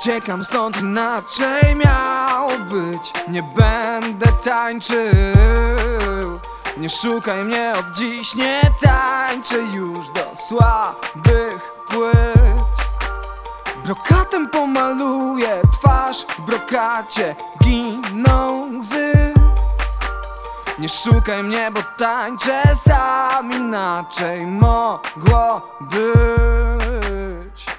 Uciekam stąd, inaczej miało być. Nie będę tańczył. Nie szukaj mnie od dziś, nie tańczę już do słabych płyt. Brokatem pomaluję twarz, w brokacie giną łzy. Nie szukaj mnie, bo tańczę sam, inaczej mogło być.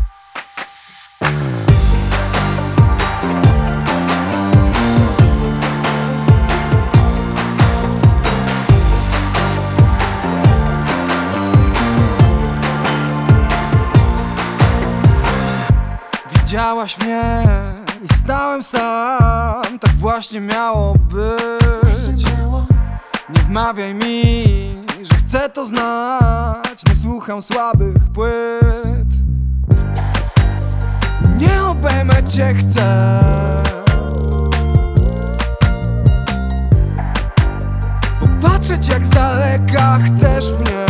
Widziałaś mnie i stałem sam. Tak właśnie miało być. Nie wmawiaj mi, że chcę to znać. Nie słucham słabych płyt. Nie obejmę cię chcę. Popatrzeć jak z daleka chcesz mnie.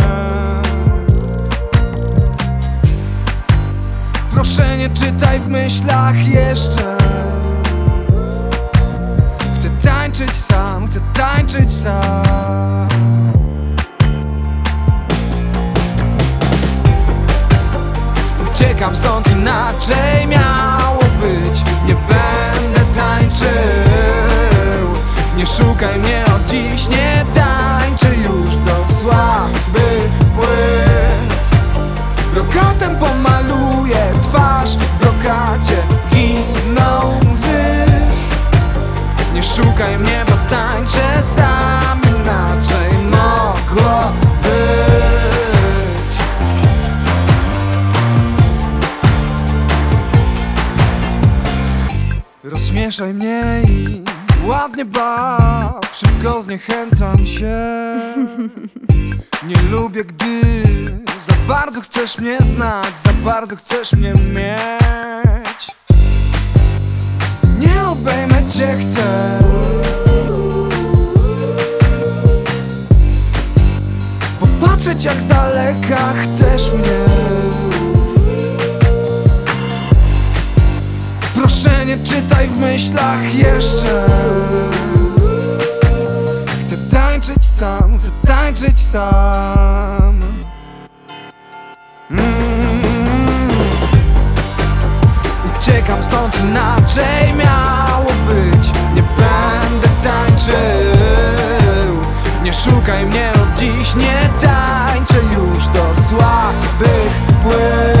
Proszę nie czytaj w myślach jeszcze. Chcę tańczyć sam, chcę tańczyć sam. Uciekam stąd, inaczej miało być. Nie będę tańczył. Nie szukaj mnie od dziś, nie tańczę już do słabych płyt. Brokatem pomaluję twarz, w brokacie giną łzy. Nie szukaj mnie, bo tańczę sam, inaczej mogło być. Rozśmieszaj mnie i ładnie baw. Szybko zniechęcam się. Nie lubię, gdy za bardzo chcesz mnie znać, za bardzo chcesz mnie mieć. Nie obejmę cię chcę. Popatrzeć jak z daleka chcesz mnie. Proszę nie czytaj w myślach jeszcze. Chcę tańczyć sam, chcę tańczyć sam. Uciekam stąd, inaczej miało być. Nie będę tańczył. Nie szukaj mnie od dziś, nie tańczę już do słabych płyt.